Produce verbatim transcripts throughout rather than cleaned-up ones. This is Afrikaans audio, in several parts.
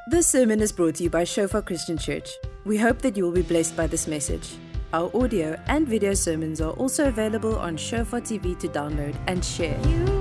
This sermon is brought to you by Shofar Christian Church. We hope that you will be blessed by this message. Our audio and video sermons are also available on Shofar T V to download and share.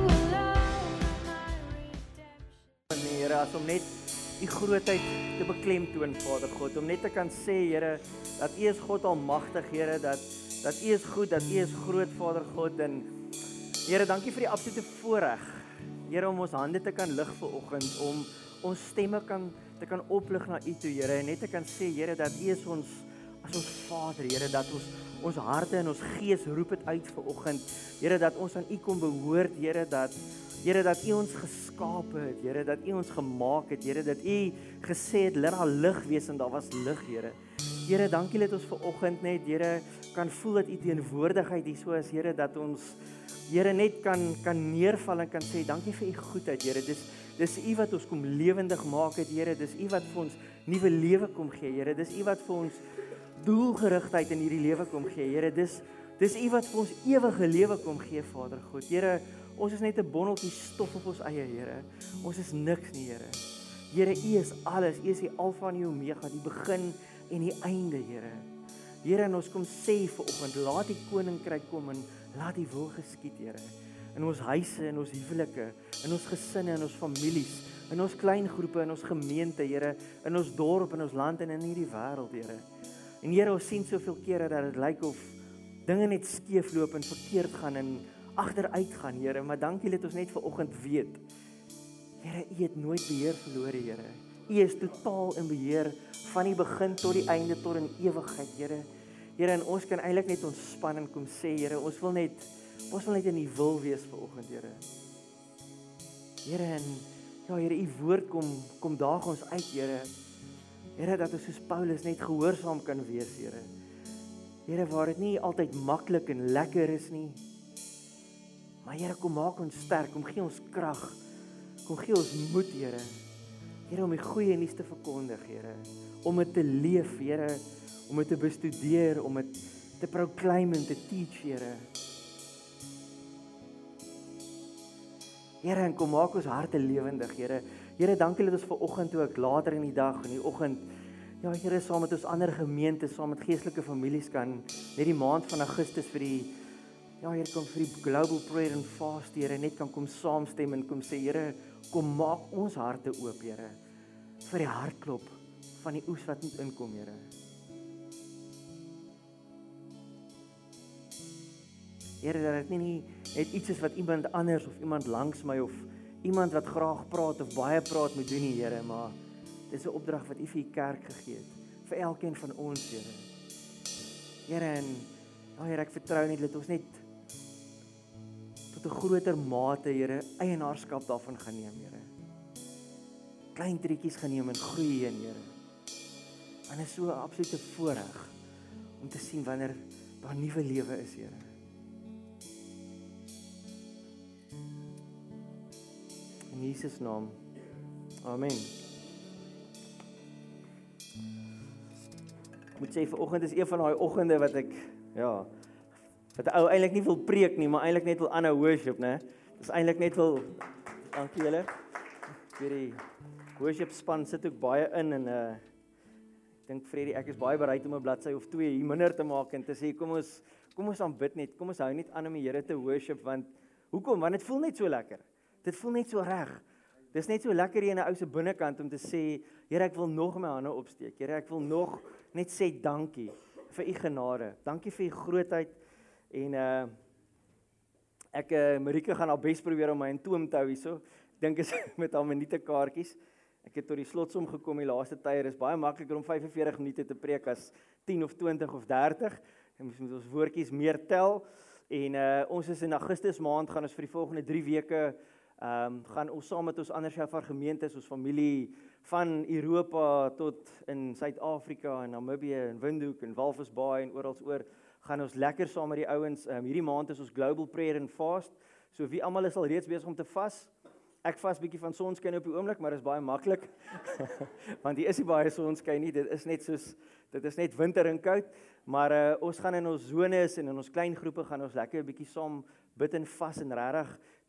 Here, as om net U grootheid te beklemtoon, Vader God, om net te kan sê, Here, dat U is God almagtig, Here, dat dat U is goed, dat U is groot, Vader God, en Here, dankie vir die absolute voorreg, Here, om ons hande te kan lig vanoggend, om ons stemme kan te kan oplig na U toe, Here, en net te kan sê, Here, dat U is ons as ons Vader, Here, dat ons ons harte en ons gees roep dit uit vanoggend, Here, dat ons aan U kom behoort, Here, dat Here, dat U ons geskape het, Here, dat U ons gemaak het, Here, dat U gesê het, laat daar lig wees en daar was lig, Here. Here, dankie dat ons vanoggend net, Here, kan voel dat U teenwoordigheid hier so is, Here, dat ons, Here, net kan kan neerval en kan sê, dankie vir U goedheid, Here, dis dis U wat ons kom lewendig maak het, Here, dis U wat vir ons nuwe lewe kom gee, Here, dis U wat vir ons doelgerigtheid in hierdie lewe kom gee, Here, dis dis U wat vir ons ewige lewe kom gee, Vader God, Here, ons is net 'n bonneltjie stof op ons eie, Here. Ons is niks nie, Here. Here, U is alles. U is die Alfa en die Omega, die begin en die einde, Here. Here, en ons kom sê vanoggend, laat die koninkryk kom en laat die wil geskied, Here. In ons huise, in ons huwelike, in ons gesinne, in ons families, in ons klein groepe, in ons gemeente, Here, in ons dorp, in ons land en in hierdie wêreld, Here. En Here, ons sien soveel kere dat dit lyk of dinge net skeefloop en verkeerd gaan en agteruit gaan, Here, maar dankie dat ons net vanoggend weet, Here, U het nooit beheer verloor, Here. U is totaal in beheer van die begin tot die einde, tot in ewigheid, Here. Here, en ons kan eintlik net ontspan en kom sê, Here, ons wil net, ons wil net in U wil wees vanoggend, Here. Here, en ja, Here, U woord kom, kom daag ons uit, Here. Here, dat ons soos Paulus net gehoorsaam kan wees, Here. Here, waar dit nie altyd maklik en lekker is nie, maar Here, kom maak ons sterk, kom gee ons krag, kom gee ons moed, Here. Here, om die goeie nuus te verkondig, Here. Om dit te leef, Here. Om dit te bestudeer, om dit te proclaim en te teach, Here. Here, en kom maak ons harte lewendig, Here. Here, dankie dat ons vanoggend toe ek later in die dag, in die oggend, ja, Here, saam met ons ander gemeentes, saam met geestelike families kan, net die maand van Augustus vir die Ja, Here, kom vir die Global Prayer and Fast, Here, net kan kom saamstem en kom sê, Here, kom maak ons harte oop, Here, vir die hartklop van die oes wat moet inkom, Here. Here, dat dit nie net iets is wat iemand anders of iemand langs my of iemand wat graag praat of baie praat moet doen nie, Here, maar dit is 'n opdrag wat U vir U kerk gegee het, vir elkeen van ons, Here. Here, en ja, Here, ek vertrou net dat ons net tot 'n groter mate, Here, eienaarskap daarvan gaan neem, Here. Klein trekkies gaan neem en groei in, Here. En dit is so 'n absolute voorreg om te sien wanneer daar nuwe lewe is, Here. In Jesus naam. Amen. Ek moet sê, vanoggend is een van daai oggende wat ek, ja, wat ou eintlik nie wil preek nie, maar eintlik net wil aanhou worship, né? Dis eintlik net wil, dankie julle. Vir die worship span sit ook baie in en uh ek dink Freddy, ek is baie bereid om 'n bladsy of twee hier minder te maak en te sê kom ons kom ons aanbid net, kom ons hou net aan om die Here te worship, want hoekom? Want dit voel net so lekker. Dit voel net so reg. Dis net so lekker hier in 'n ou se binnekant om te sê, Here, ek wil nog my hande opsteek. Here, ek wil nog net sê dankie vir U genade. Dankie vir U grootheid. En uh ek uh, Marika gaan haar bes probeer om my in toom te hou hierso. Ek dink is met haar minute kaartjies. Ek het tot die slotsom gekom die laaste tye. Dit is baie makliker om vyf en veertig minute te preek as tien of twintig of dertig. Ons moet ons woordjies meer tel. En uh ons is in Augustus maand gaan ons vir die volgende drie weke ehm um, gaan ons saam met ons ander Shofar gemeentes, ons familie van Europa tot in Suid-Afrika en Namibië en Windhoek en Walvis Bay en oral oor gaan ons lekker saam met die ouens. Um, hierdie maand is ons Global Prayer and Fast. So wie almal is al reeds besig om te vas? Ek vas bietjie van sonskyn op die oomblik, maar dit is baie maklik. Want hier is nie baie sonskyn nie. Dit is net soos dit is net winter en koud, maar uh, ons gaan in ons zones en in ons klein groepe gaan ons lekker 'n bietjie saam bid en vas en regtig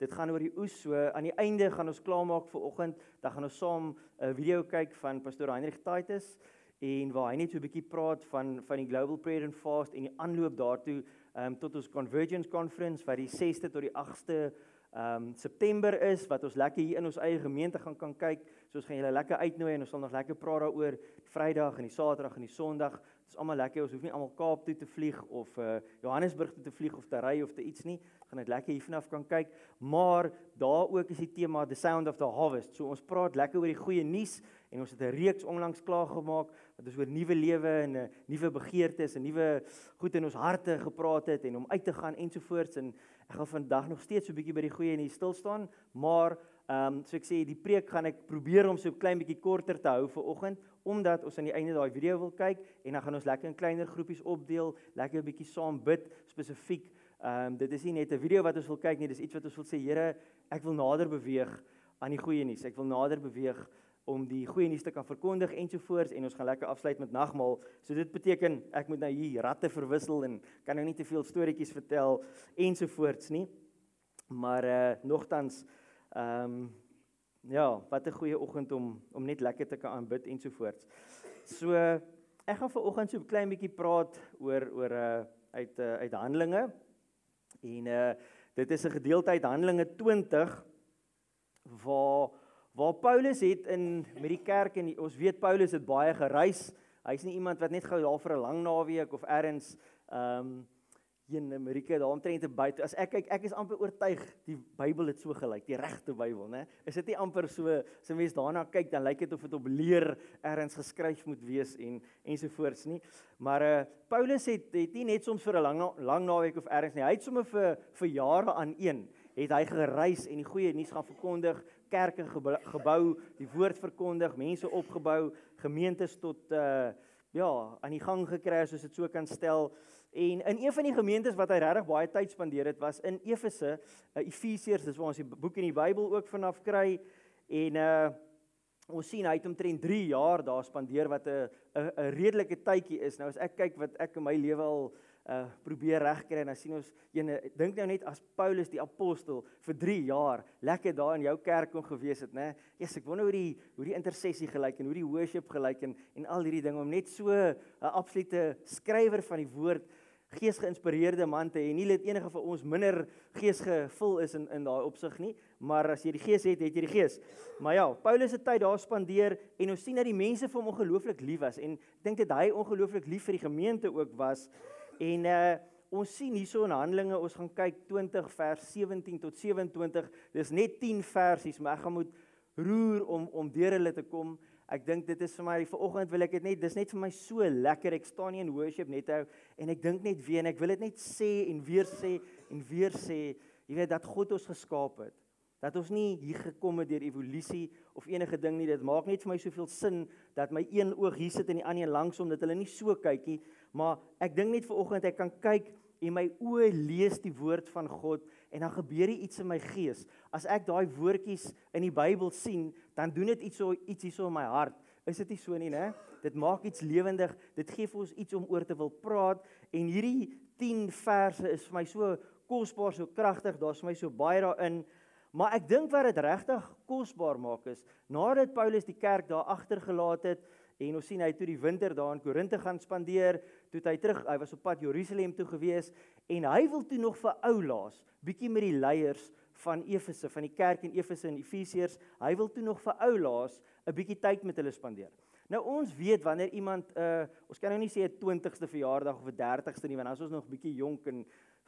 dit gaan oor die oes, so aan die einde gaan ons klaarmaak vir oggend, dan gaan ons saam 'n video kyk van Pastor Heinrich Titus, en waar hy net so 'n bietjie praat van, van die Global Prayer and Fast, en die aanloop daartoe, um, tot ons Convergence Conference, wat die sesde tot die agste um, September is, wat ons lekker hier in ons eie gemeente gaan kan kyk, so ons gaan julle lekker uitnooi, en ons sal nog lekker praat daaroor, Vrydag en die Saterdag en die Sondag, dit is allemaal lekker, ons hoef nie allemaal Kaap toe te vlieg, of uh, Johannesburg toe te vlieg, of te ry, of te iets nie, gaan dit lekker hier vanaf kan kyk, maar daar ook is die tema The Sound of the Harvest, so ons praat lekker oor die goeie nuus, en ons het 'n reeks onlangs klaargemaak, wat ons oor nuwe lewe, en uh, nuwe begeertes, en nuwe goed in ons harte gepraat het, en om uit te gaan, ensovoorts, en ek gaan vandag nog steeds so 'n bietjie by die goeie nuus stil staan, maar, um, so ek sê, die preek gaan ek probeer om so 'n klein bietjie korter te hou vir oggend, omdat ons aan die einde daai video wil kyk, en dan gaan ons lekker in kleiner groepies opdeel, lekker 'n bietjie saam bid, spesifiek. Um, dit is nie net 'n video wat ons wil kyk nie, dis iets wat ons wil sê, Here, ek wil nader beweeg aan die goeie nuus, ek wil nader beweeg om die goeie nuus te kan verkondig, ensovoorts, en ons gaan lekker afsluit met nagmaal, so dit beteken, ek moet nou hier ratte verwissel, en kan nou nie te veel storieetjies vertel, ensovoorts nie, maar uh, nogtans, um, ja, wat 'n goeie oggend om, om net lekker te kan aanbid, ensovoorts. So, ek gaan vanoggend so 'n klein bietjie praat oor, oor uh, uit, uh, uit Handelinge, en uh, dit is 'n gedeelte uit Handelinge twintig, waar, waar Paulus het in, met die kerk, en die, ons weet Paulus het baie gereis, hy is nie iemand wat net gou daar vir 'n lang naweek, of ergens, um, in Amerika, daar omtrent 'n buite, as ek kyk, ek is amper oortuig, die Bybel het so gelyk, die regte Bybel, né? Is dit nie amper so, as 'n mens daarna kyk, dan lyk dit of dit op leer ergens geskryf moet wees, en, ensovoorts nie, maar uh, Paulus het, het nie net soms vir 'n lang, lang naweek of ergens nie, hy het sommer vir, vir jare aan een, het hy gereis, en die goeie nuus gaan verkondig, kerke gebou, die woord verkondig, mense opgebou, gemeentes tot, uh, ja, aan die gang gekry, as ons dit so kan stel, en in een van die gemeentes wat hy regtig baie tyd spandeer het, was in Efese, uh, Efesiërs, dis waar ons die boek in die Bybel ook vanaf kry, en uh, ons sien, hy het omtrent drie jaar daar spandeer, wat 'n 'n redelike tydjie is. Nou as ek kyk wat ek in my lewe al uh, probeer regkry, en dan sien ons, ene, dink nou net as Paulus die apostel vir drie jaar lekker daar in jou kerk kon gewees het, né? Yes, ek wonder hoe die hoe die intersessie gelyk en hoe die worship gelyk en en al hierdie dinge, om net so 'n absolute skrywer van die woord, geesgeïnspireerde man te hê. Nie dat enige van ons minder geesgevul is in in daai opsig nie, maar as jy die gees het, het jy die gees. Maar ja, Paulus het tyd daar spandeer, en ons sien dat die mense vir hom ongelooflik lief was, en ek dink dat hy ongelooflik lief vir die gemeente ook was, en uh, ons sien hierso in Handelinge, ons gaan kyk twintig vers sewentien tot sewe-en-twintig, dis net tien versies, maar ek gaan moet roer om, om deur hulle te kom. Ek dink dit is vir my, vanoggend wil ek dit net, dis net vir my so lekker, ek staan nie in worship net hou, en ek dink net weer, en ek wil dit net sê, en weer sê, en weer sê, jy weet, dat God ons geskaap het, dat ons nie hier gekom het deur evolusie, of enige ding nie, dit maak net vir my soveel sin, dat my een oog hier sit, en die ander langsom, dat hulle nie so kyk nie, maar ek dink net vanoggend, ek kan kyk, en my oë lees die woord van God, en dan gebeur iets in my gees. As ek daai woordjies in die Bybel sien, dan doen dit iets so iets hierso in my hart. Is dit nie so nie, né? Dit maak iets lewendig, dit gee vir ons iets om oor te wil praat, en hierdie tien verse is vir my so kosbaar, so kragtig, daar's vir my so baie daarin, maar ek dink wat dit regtig kosbaar maak is, nadat Paulus die kerk daar agtergelaat het, en ons sien hy toe die winter daar in Korinthe gaan spandeer, toe hy terug, hy was op pad Jerusalem toe gewees, en hy wil toe nog vir oulaas, bietjie met die leiers van Efese, van die kerk in Efese en Efesiërs, hy wil toe nog vir oulaas 'n bietjie tyd met hulle spandeer. Nou ons weet wanneer iemand, uh, ons kan nou nie sê 'n twintigste verjaardag of 'n dertigste nie, want dan is ons nog bietjie jonk en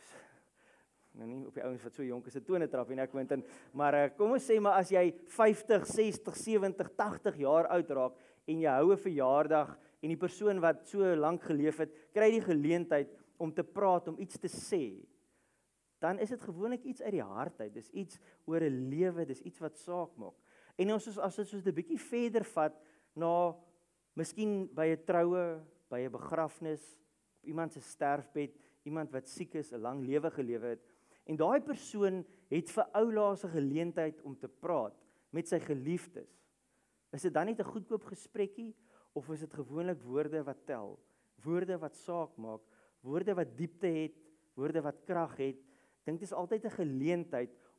nou nie op die ouens wat so jonk is, 'n tone trap en ek weet dan, maar uh, kom ons sê maar as jy vyftig, sestig, sewentig, agtig jaar oud raak en jy hou 'n verjaardag en die persoon wat so lank geleef het, kry die geleentheid om te praat, om iets te sê, dan is dit gewoonlik iets uit die hart uit, dis iets oor 'n lewe, dis iets wat saak maak. En ons is, as dit soos 'n bietjie verder vat, na miskien by 'n troue, by 'n begrafnis, op iemand se sterfbed, iemand wat siek is, 'n lang lewe gelewe het, en daai persoon het vir oulaas 'n geleentheid om te praat met sy geliefdes. Is dit dan net 'n goedkoop gesprekkie, of is dit gewoonlik woorde wat tel, woorde wat saak maak, woorde wat diepte het, woorde wat krag het? Ek dink dit is altyd 'n geleentheid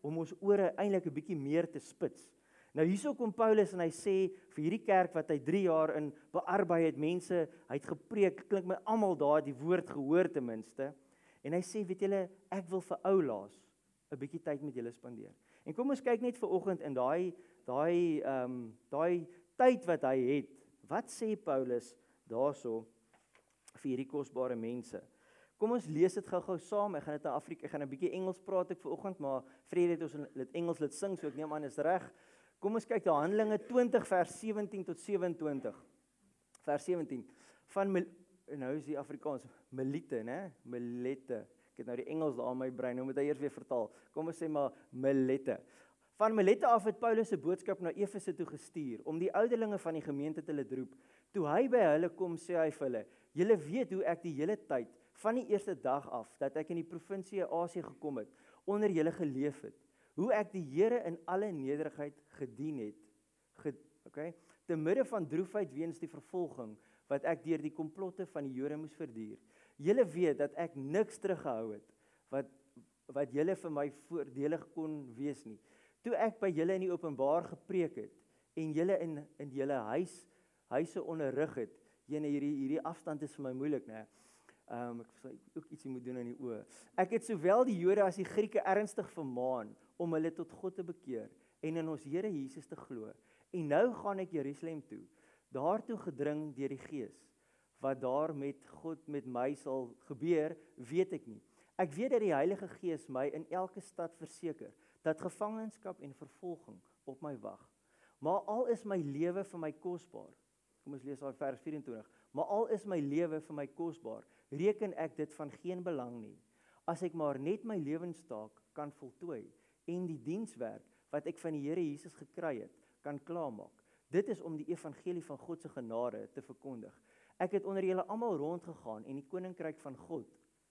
om ons ore eintlik 'n bietjie meer te spits. Nou hierso kom Paulus en hy sê vir hierdie kerk wat hy drie jaar in bearbei het, mense, hy het gepreek, klink my almal daar die woord gehoor ten minste. En hy sê, weet julle, ek wil vir oulaas 'n bietjie tyd met julle spandeer. En kom ons kyk net vanoggend in daai daai ehm um, daai tyd wat hy het. Wat sê Paulus daarso vir hierdie kosbare mense? Kom ons lees dit gou-gou saam. Ek gaan dit in Afrika, ek gaan 'n bietjie Engels praat ek vanoggend, maar vrede het ons dit Engels laat sing, so ek neem aan is reg. Kom ons kyk na Handelinge twintig vers sewentien tot sewe-en-twintig. Vers sewentien. Van nou is die Afrikaans Melite, né? Melite. Ek het nou die Engels daar in my brein, nou moet hy eers weer vertaal. Kom ons sê maar Melite. Van Melite af het Paulus 'n boodskap na Efese toe gestuur om die ouderlinge van die gemeente te laat roep. Toe hy by hulle kom, sê hy vir hulle: "Julle weet hoe ek die hele tyd van die eerste dag af dat ek in die provinsie Asië gekom het, onder julle geleef het. Hoe ek die Here in alle nederigheid gedien het, ge, okay, te midde van droefheid weens die vervolging wat ek deur die komplotte van die Jode moes verduur. Julle weet dat ek niks teruggehou het wat wat julle vir my voordelig kon wees nie. Toe ek by julle in die openbaar gepreek het en julle in in julle huis huise onderrig het, jene hierdie hierdie afstand is vir my moeilik, né? Ehm um, ek sal ook ietsie moet doen aan die oë. Ek het sowel die Jode as die Grieke ernstig vermaan om hulle tot God te bekeer en in ons Here Jesus te glo. En nou gaan ek Jerusalem toe, daartoe gedring deur die Gees. Wat daar met God met my sal gebeur, weet ek nie. Ek weet dat die Heilige Gees my in elke stad verseker dat gevangenskap en vervolging op my wag. Maar al is my lewe vir my kosbaar. Kom ons lees daai vers vyf-en-twintig. Maar al is my lewe vir my kosbaar, reken ek dit van geen belang nie, as ek maar net my lewenstaak kan voltooi en die dienswerk wat ek van die Here Jesus gekry het, kan klaarmaak. Dit is om die evangelie van God se genade te verkondig. Ek het onder julle almal rondgegaan en die koninkryk van God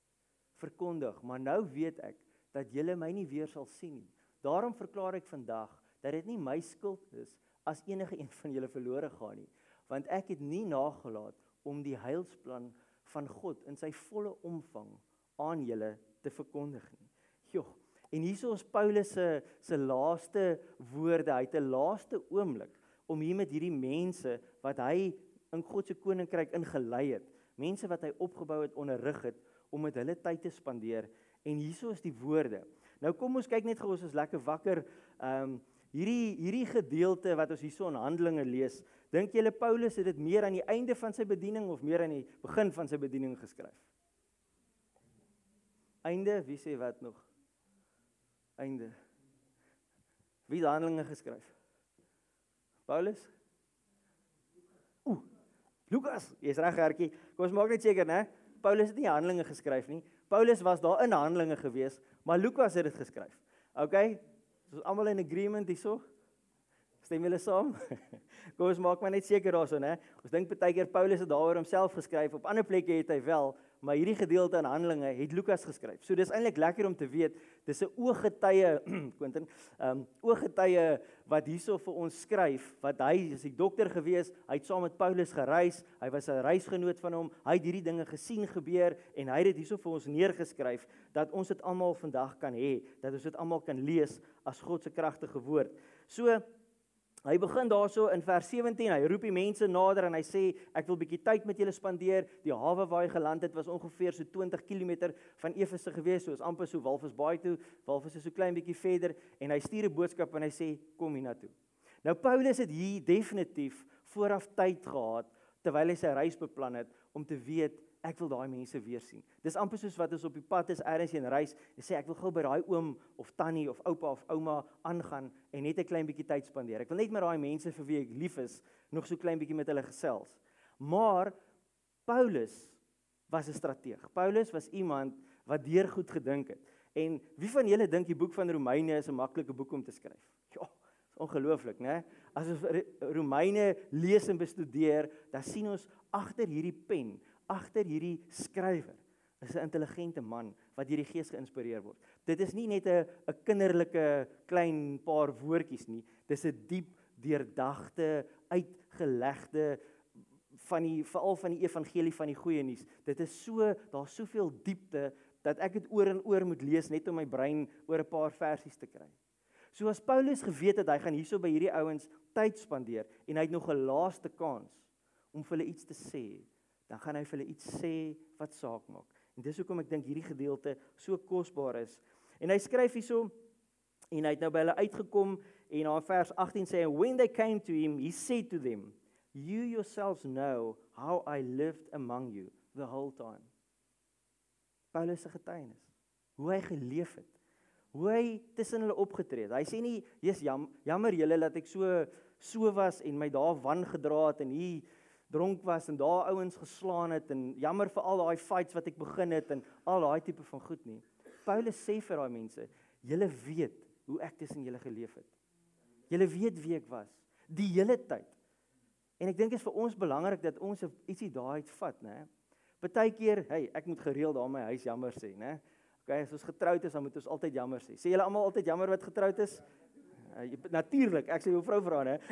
verkondig, maar nou weet ek dat julle my nie weer sal sien nie. Daarom verklaar ek vandag dat dit nie my skuld is as enige een van julle verlore gaan nie, want ek het nie nagelaat om die heilsplan van God in sy volle omvang aan julle te verkondig nie. Jo, en hierso is Paulus se se laaste woorde, hy het 'n laaste oomblik om hier met hierdie mense wat hy in God se koninkryk ingelei het, mense wat hy opgebou het, onderrig het, om met hulle tyd te spandeer, en hierso is die woorde. Nou kom ons kyk net gou, ons is lekker wakker, um, hierdie, hierdie gedeelte wat ons hierso in Handelinge lees, dink julle Paulus het dit meer aan die einde van sy bediening, of meer aan die begin van sy bediening geskryf? Einde, wie sê wat nog? Einde. Wie het Handelinge geskryf? Paulus? Oeh, Lukas, jy is reg, Gertjie. Kom ons maak net seker, né? Paulus het nie Handelinge geskryf nie. Paulus was daar in Handelinge gewees, maar Lukas het dit geskryf. Okay? Ons is almal in agreement hierso. Stem julle saam? Kom ons maak maar net seker daarso, né? Ons dink baie keer Paulus het daaroor homself geskryf, op ander plekke het hy wel, maar hierdie gedeelte in Handelinge het Lukas geskryf. So dis eintlik lekker om te weet, dis 'n ooggetuie, Quentin, um, ooggetuie wat hierso vir ons skryf, wat hy is die dokter gewees, hy het saam met Paulus gereis, hy was 'n reisgenoot van hom, hy het hierdie dinge gesien gebeur, en hy het dit hierso vir ons neergeskryf, dat ons dit almal vandag kan hê, dat ons dit almal kan lees as God se kragtige woord. So, hy begin daarso in vers sewentien, hy roep die mense nader en hy sê, ek wil bietjie tyd met julle spandeer. Die hawe waar hy geland het was ongeveer so twintig kilometer van Efese gewees, so is amper so Walvisbaai toe, Walvis is so klein bietjie verder, en hy stuur 'n boodskap en hy sê, kom hiernatoe. Nou Paulus het hier definitief vooraf tyd gehad, terwyl hy sy reis beplan het, om te weet, ek wil daai mense weer sien. Dis amper soos wat ons op die pad is, ergens in reis, en sê, ek wil gou by daai oom, of tannie, of oupa, of ouma aangaan, en net 'n klein bietjie tyd spandeer. Ek wil net met daai mense vir wie ek lief is, nog so klein bietjie met hulle gesels. Maar, Paulus was 'n strateeg. Paulus was iemand wat deur goed gedink het. En wie van julle dink die boek van Romeine is 'n maklike boek om te skryf? Ja, is ongelooflik, né? As ons Romeine lees en bestudeer, dan sien ons agter hierdie pen, agter hierdie skrywer, is 'n intelligente man wat deur die Gees geïnspireer word. Dit is nie net 'n 'n kinderlike klein paar woordjies nie. Dis 'n diep, deurdagte, uitgelegde van die veral van die evangelie van die goeie nuus. Dit is so, daar's soveel diepte dat ek dit oor en oor moet lees net om my brein oor 'n paar versies te kry. So as Paulus geweet het, hy gaan hierso by hierdie ouens tyd spandeer, en hy het nog 'n laaste kans om vir hulle iets te sê, dan gaan hy vir hulle iets sê wat saak maak. En dis hoekom ek dink hierdie gedeelte so kosbaar is. En hy skryf hierso, en hy het nou by hulle uitgekom, en in vers agttien sê hy, when they came to him, he said to them, you yourselves know how I lived among you the whole time. Paulus se getuienis, hoe hy geleef het, hoe hy tussen hulle opgetree het. Hy sê nie, "Jesus, jam, jammer julle dat ek so so was en my daar wan gedra het en hier dronk was en daar ouens geslaan het en jammer vir al daai fights wat ek begin het en al daai tipe van goed nie." Paulus sê vir daai mense, "Julle weet hoe ek tussen julle geleef het. Julle weet wie ek was die hele tyd." En ek dink dit is vir ons belangrik dat ons ietsie daai uit vat, né? Partykeer, hey, ek moet gereeld daar in my huis jammer sê, né? Okay, as ons getroud is, dan moet ons altyd jammer sê. Sê julle almal altyd jammer wat getroud is? Uh, Natuurlik, ek sê jou vrou vra, né?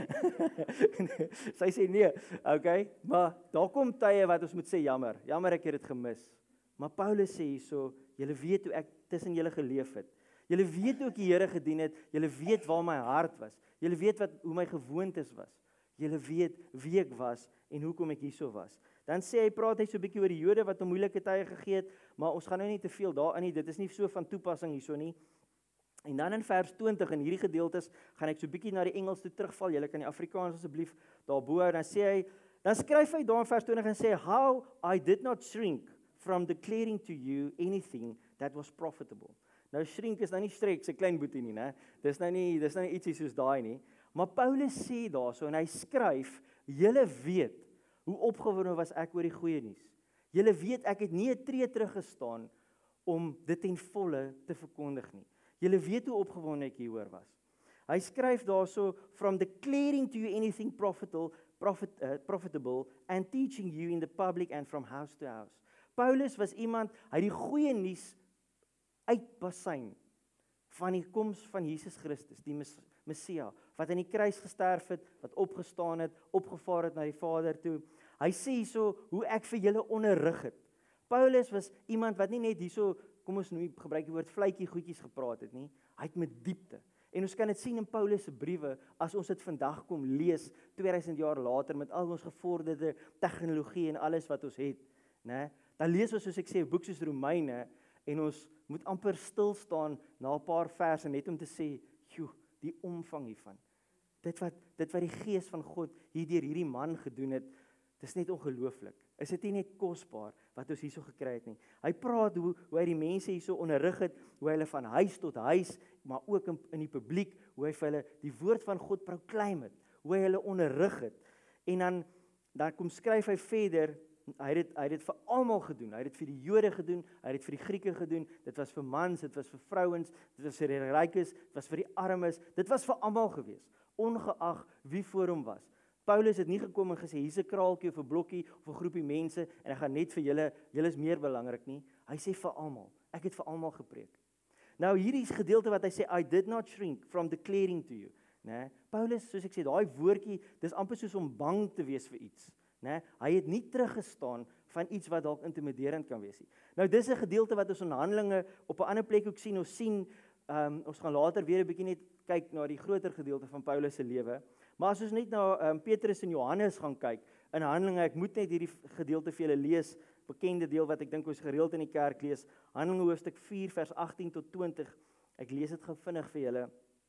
Sy sê nee, okay, maar daar kom tye wat ons moet sê jammer. Jammer ek het dit gemis. Maar Paulus sê hierso, julle weet hoe ek tussen julle geleef het. Julle weet hoe ek die Here gedien het. Julle weet waar my hart was. Julle weet wat hoe my gewoontes was. Julle weet wie ek was en hoekom ek hierso was. Dan sê hy, praat hy so 'n bietjie oor die Jode wat hom moeilike tye gegee het, maar ons gaan nou nie te veel daarin nie. Dit is nie so van toepassing hierso nie. En dan in vers twintig in hierdie gedeeltes gaan ek so 'n bietjie na die Engels toe terugval. Julle kan die Afrikaans asseblief daarbo hou. Dan sê hy, dan skryf hy daar in vers twintig en sê, "How I did not shrink from declaring to you anything that was profitable." Nou shrink is nou nie strek, sy klein boetie nie, né? Dis nou nie, dis nou nie ietsie soos daai nie. Maar Paulus sê daarso en hy skryf, "Julle weet hoe opgewonde was ek oor die goeie nuus. Julle weet ek het nie 'n tree teruggestaan om dit ten volle te verkondig nie. Julle weet hoe opgewonde ek hieroor was." Hy skryf daarso, "From declaring to you anything profitable, profit, uh, profitable and teaching you in the public and from house to house." Paulus was iemand, hy het die goeie nuus uitbasyn van die koms van Jesus Christus, die Messia, wat aan die kruis gesterf het, wat opgestaan het, opgevaar het na die Vader toe. Hy sê hierso hoe ek vir julle onderrig het. Paulus was iemand wat nie net hierso, kom ons nou gebruik die woord vletjie goedjies gepraat het nie. Hy het met diepte. En ons kan dit sien in Paulus se briewe as ons dit vandag kom lees tweeduisend jaar later met al ons gevorderde tegnologie en alles wat ons het, né? Dan lees ons soos ek sê 'n boek soos Romeine en ons moet amper stil staan na 'n paar verse net om te sê, "Joe, die omvang hiervan. Dit wat dit wat die Gees van God hier deur hierdie man gedoen het, dis net ongelooflik. Is dit nie net kosbaar wat ons hierso gekry het nie?" Hy praat hoe hoe hy die mense hierso onderrig het, hoe hy hulle van huis tot huis, maar ook in, in die publiek, hoe hy vir hulle die woord van God proclaim het, hoe hy hulle onderrig het. En dan dan kom skryf hy verder, hy het dit hy het dit vir almal gedoen. Hy het dit vir die Jode gedoen, hy het dit vir die Grieke gedoen. Dit was vir mans, dit was vir vrouens, dit was vir die rykes, dit was vir die armes. Dit was vir almal gewees, ongeag wie voor hom was. Paulus het nie gekom en gesê, hier's 'n kraaltjie of 'n blokkie of 'n groepie mense en ek gaan net vir julle, julle is meer belangrik nie. Hy sê vir almal. Ek het vir almal gepreek. Nou hierdie gedeelte wat hy sê, "I did not shrink from declaring to you." Né? Paulus, soos ek sê, daai woordjie, dis amper soos om bang te wees vir iets. Né? Hy het nie teruggestaan van iets wat dalk intimiderend kan wees nie. Nou dis 'n gedeelte wat ons in Handelinge op 'n ander plek ook sien. Ons sien, um, ons gaan later weer 'n bietjie net kyk na die groter gedeelte van Paulus se lewe. Maar as ons net na um, Petrus en Johannes gaan kyk in Handelinge, ek moet net hierdie gedeelte vir julle lees, bekende deel wat ek dink ons gereeld in die kerk lees. Handelinge hoofstuk vier vers agttien tot twintig. Ek lees dit gou vinnig vir julle.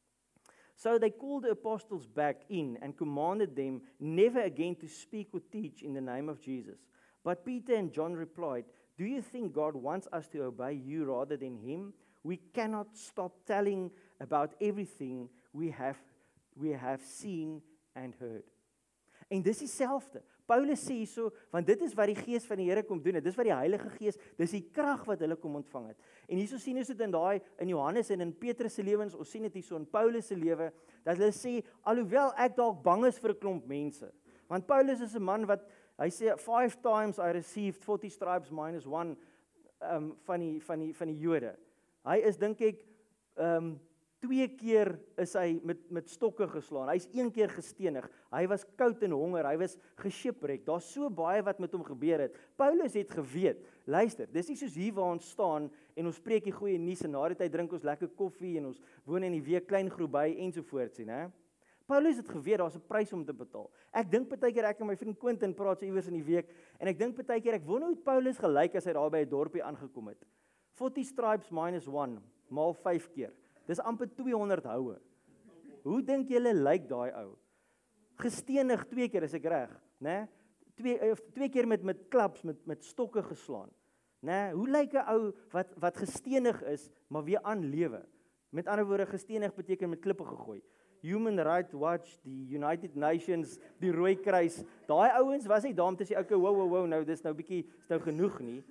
"So they called the apostles back in and commanded them never again to speak or teach in the name of Jesus. But Peter and John replied, 'Do you think God wants us to obey you rather than him? We cannot stop telling about everything we have we have seen and heard.'" En dis dieselfde. Paulus sê hierso, want dit is wat die Gees van die Here kom doen het. Dis wat die Heilige Gees, dis die krag wat hulle kom ontvang het. En hierso sien ons dit in daai in Johannes en in Petrus se lewens, ons sien dit hierso in Paulus se lewe, dat hulle sê, alhoewel ek dalk bang is vir 'n klomp mense. Want Paulus is 'n man wat hy sê five times I received forty stripes minus one um, van die van die van die Jode. Hy is dink ek um Twee keer is hy met met stokke geslaan. Hy's een keer gestenig. Hy was koud en honger. Hy was geshipwreck. Daar's so baie wat met hom gebeur het. Paulus het geweet. Luister, dis nie soos hier waar ons staan en ons spreek die goeie nuus en na die tyd drink ons lekker koffie en ons woon in die week klein groep by ensovoorts sien, hè? Paulus het geweet daar's 'n prys om te betaal. Ek dink baie keer ek en my vriend Quentin praat so iewers in die week en ek dink baie keer ek wonder hoe Paulus gelyk as hy daar by 'n dorpie aangekom het. forty stripes minus one maal vyf keer. Dis amper tweehonderd houe. Hoe dink julle lyk daai ou? Gestenig twee keer as ek reg, né? Twee of twee keer met met klaps met met stokke geslaan. Né? Hoe lyk 'n ou wat wat gestenig is, maar weer aanlewe? Met ander woorde, gestenig beteken met klippe gegooi. Human Rights Watch, die United Nations, die Rooi Kruis, daai ouens was nie daar om te sê, okay, wow wow wow, nou dis nou bietjie is nou genoeg nie.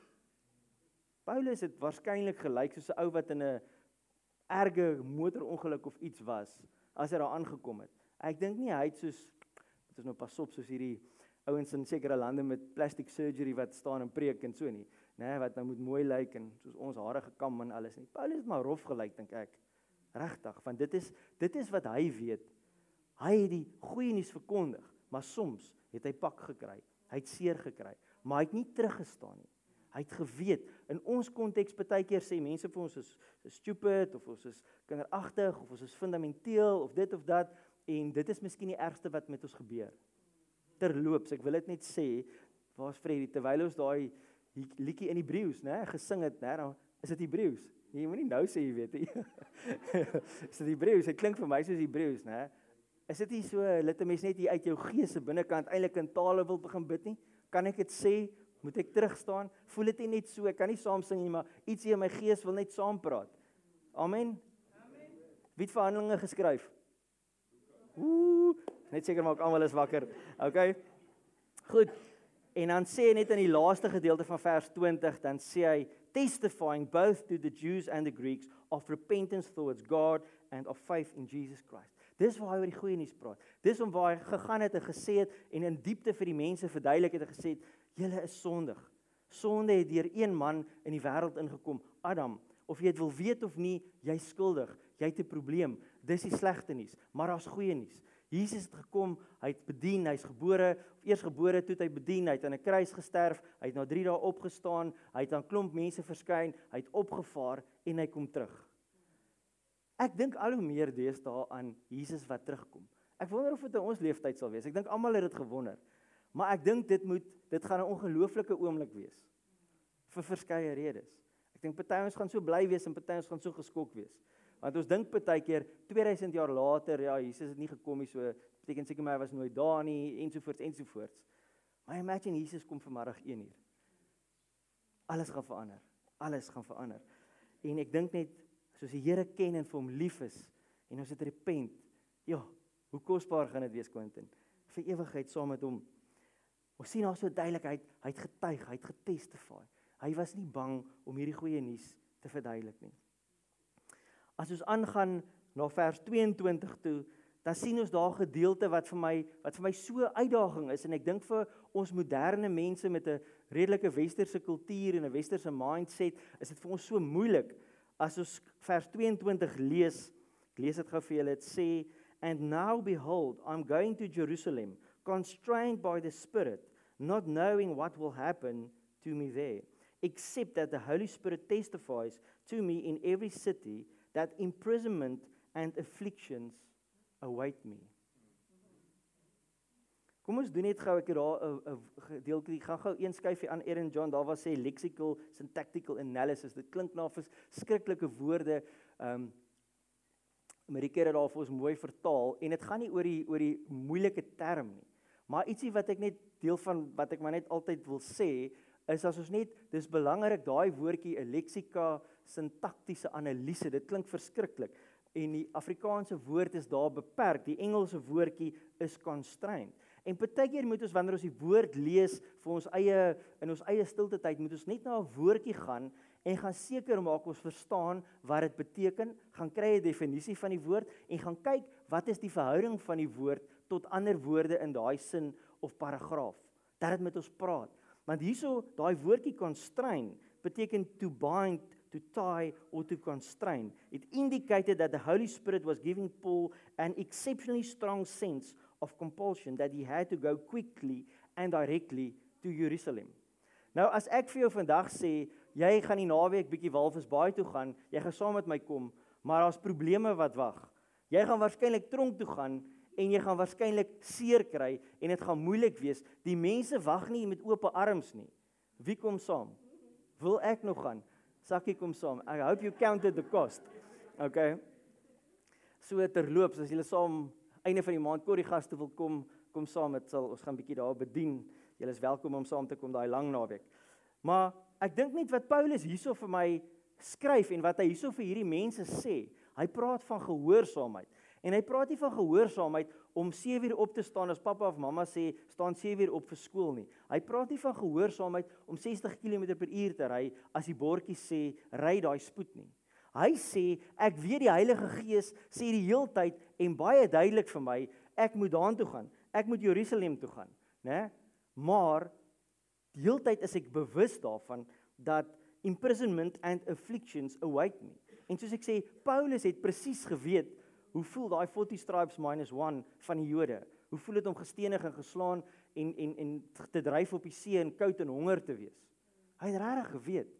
Paulus het waarskynlik gelyk soos 'n ou wat in 'n erge motorongeluk of iets was as hy daar aangekom het. Ek dink nie hy het soos dit is nou pas op soos hierdie ouens in sekere lande met plastic surgery wat staan en preek en so nie, né, wat nou moet mooi lyk en soos ons hare gekam en alles nie. Paulus het maar rof gelyk dink ek. Regtig, want dit is dit is wat hy weet. Hy het die goeie nuus verkondig, maar soms het hy pak gekry. Hy het seer gekry, maar hy het nie teruggestaan nie. Hy het geweet, in ons konteks baie keer sê mense vir ons is, is stupid, of ons is kinderagtig, of ons is fundamenteel, of dit of dat, en dit is miskien die ergste wat met ons gebeur. Terloops, ek wil dit net sê, waar's Freddy, terwyl ons daai liedjie in Hebreëus, né, gesing het, né, dan is dit Hebreëus. Jy moet nie nou sê jy weet nie. Is dit Hebreëus? Dit klink vir my soos Hebreëus, né? Is dit nie so, laat 'n mens net hier uit jou gees se binnekant eintlik in tale wil begin bid nie? Kan ek dit sê? Moet ek terugstaan? Voel dit nie net so? Ek kan nie saam sing nie, maar ietsie in my gees wil net saam praat. Amen. Amen. Wie het vir Handelinge geskryf? Ooh, net seker maak almal is wakker. Okay. Goed. En dan sê hy net in die laaste gedeelte van vers twintig, dan sê hy, testifying both to the Jews and the Greeks of repentance towards God and of faith in Jesus Christ. Dis waar hy oor die goeie nuus praat. Dis om waar hy gegaan het en gesê het en in diepte vir die mense verduidelik het en gesê het, julle is sondig. Sonde het deur een man in die wêreld ingekom, Adam. Of jy dit wil weet of nie, jy's skuldig. Jy het 'n probleem. Dis die slegte nuus, maar daar's goeie nuus. Jesus het gekom, hy het bedien, hy's gebore, of eers gebore, toe het hy bedien, hy het aan 'n kruis gesterf, hy het na drie dae opgestaan, hy het aan klomp mense verskyn, hy het opgevaar en hy kom terug. Ek dink al hoe meer deesdae aan Jesus wat terugkom. Ek wonder of dit in ons leeftyd sal wees. Ek dink almal het dit gewonder. Maar ek dink dit moet dit gaan 'n ongelooflike oomblik wees vir verskeie redes. Ek dink party ons gaan so bly wees en party ons gaan so geskok wees. Want ons dink baie keer tweeduisend jaar later, ja, Jesus het nie gekom nie, so beteken seker maar hy was nooit daar nie, ensovoorts ensovoorts. Maar imagine Jesus kom vanmiddag een uur. Alles gaan verander. Alles gaan verander. En ek dink net soos die Here ken en vir hom lief is en ons het repent. Ja, hoe kosbaar gaan dit wees, Quentin? Vir ewigheid saam met hom. Ons sien daar so duidelikheid, hy het getuig, hy het getestify. Hy was nie bang om hierdie goeie nuus te verduidelik nie. As ons aangaan na vers tweeëntwintig toe, dan sien ons daar 'n gedeelte wat vir my wat vir my so 'n uitdaging is en ek dink vir ons moderne mense met 'n redelike westerse kultuur en 'n westerse mindset, is dit vir ons so moeilik as ons vers tweeëntwintig lees. Ek lees dit gou vir julle. Dit sê, "And now behold, I'm going to Jerusalem, constrained by the Spirit, not knowing what will happen to me there, except that the Holy Spirit testifies to me in every city that imprisonment and afflictions await me." Kom ons doen net gou, ek het daar 'n 'n gedeeltjie, gaan gou een skyfie aan Aaron John, daar was sê lexical, syntactical analysis, dit klink na verskriklike woorde, um, Amerika het daar vir ons mooi vertaal, en dit gaan nie oor die, oor die moeilike term nie, maar ietsie wat ek net, deel van wat ek maar net altyd wil sê, is as ons net, dis belangrik, daai woordjie, 'n leksika, sintaktiese analise, dit klink verskriklik, en die Afrikaanse woord is daar beperk, die Engelse woordjie is constrained. En partykeer moet ons, wanneer ons die woord lees, vir ons eie, in ons eie stilte tyd, moet ons net na 'n woordjie gaan, en gaan seker maak ons verstaan wat dit beteken, gaan kry 'n definisie van die woord, en gaan kyk, wat is die verhouding van die woord, tot ander woorde in daai sin, of paragraaf, dat dit met ons praat. Want hierso, daai woordjie constrain, beteken to bind, to tie or to constrain. It indicated that the Holy Spirit was giving Paul an exceptionally strong sense of compulsion that he had to go quickly and directly to Jerusalem. Nou as ek vir jou vandag sê, jy gaan die naweek bietjie Walvisbaai toe gaan, jy gaan saam met my kom, maar daar's probleme wat wag. Jy gaan waarskynlik tronk toe gaan en jy gaan waarskynlik seer kry en dit gaan moeilik wees. Die mense wag nie met oop arms nie. Wie kom saam? Wil ek nog gaan? Sakkie kom saam. I hope you counted the cost. Okay. So terloops, as julle saam einde van die maand Corrie gaste wil kom, kom saam, dit sal ons gaan bietjie daar bedien. Julle is welkom om saam te kom daai lang naweek. Maar ek dink net wat Paulus hierso vir my skryf en wat hy hierso vir hierdie mense sê, hy praat van gehoorsaamheid. En hy praat nie van gehoorsaamheid om sewe uur op te staan as pappa of mamma sê, staan sewe uur op vir skool nie. Hy praat nie van gehoorsaamheid om sestig kilometer per uur te ry as die bordjie sê, ry daai spoed nie. Hy sê, ek weet die Heilige Gees sê die heeltyd en baie duidelik vir my, ek moet daartoe gaan, ek moet Jerusalem toe gaan, né? Maar die heeltyd is ek bewus daarvan dat imprisonment and afflictions await me. En soos ek sê, Paulus het presies geweet hoe voel daai forty stripes minus one van die Jode? Hoe voel dit om gestenig en geslaan en en en te dryf op die see en koud en honger te wees? Hy het regtig geweet.